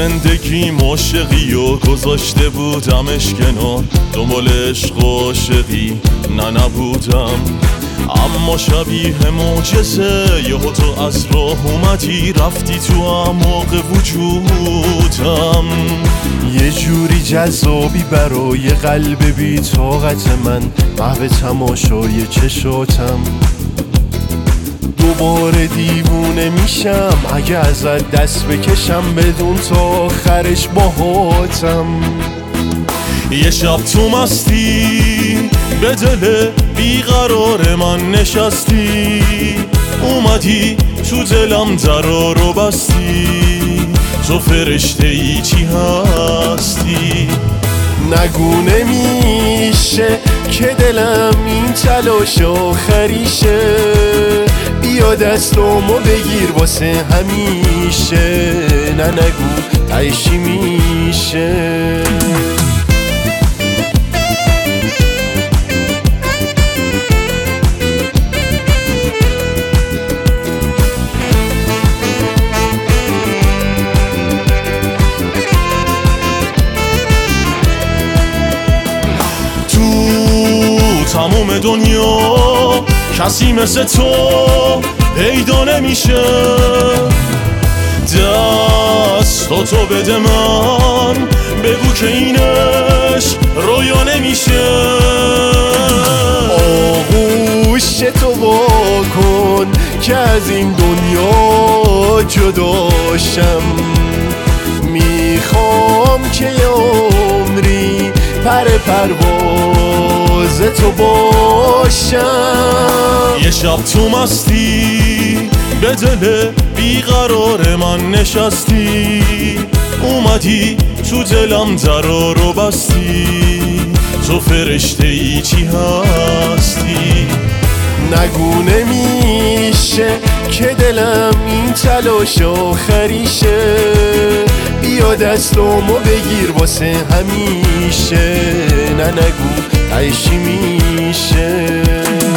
زندگی عاشقی و گذاشته بودمش کنار، دنبال عشق و عاشقی نبودم. اما شبیه معجزه یهو تو از راه اومدی، رفتی تو اعماق وجودم. یه جوری جذابی برای قلب بی طاقت من، محو تماشای چشاتم. دوباره دیوونه میشم اگه ازت دست بکشم، بدون تا آخرش باهاتم. یه شب تو مستی به دل بیقرار من نشستی، اومدی تو دلم درا رو بستی. تو فرشته ای چی هستی؟ نگو نمیشه که دلم این تلاش آخریشه، بیا دستامو بگیر واسه همیشه. نه نگو عیشی میشه. تموم دنیا کسی مثل تو پیدا نمیشه، دستاتو بده من بگو که اینش رویا نمیشه. آغوش تو واکن که از این دنیا جداشم، میخوام که یه عمری پرواز تو باشم. یه شب تو مستی به دل بیقرار من نشستی، اومدی تو دلم درا رو بستی. تو فرشته ای چی هستی؟ نگو نمیشه که دلم این تلاش آخریشه، بیا دستامو بگیر واسه همیشه. نه نگو عیشی میشه.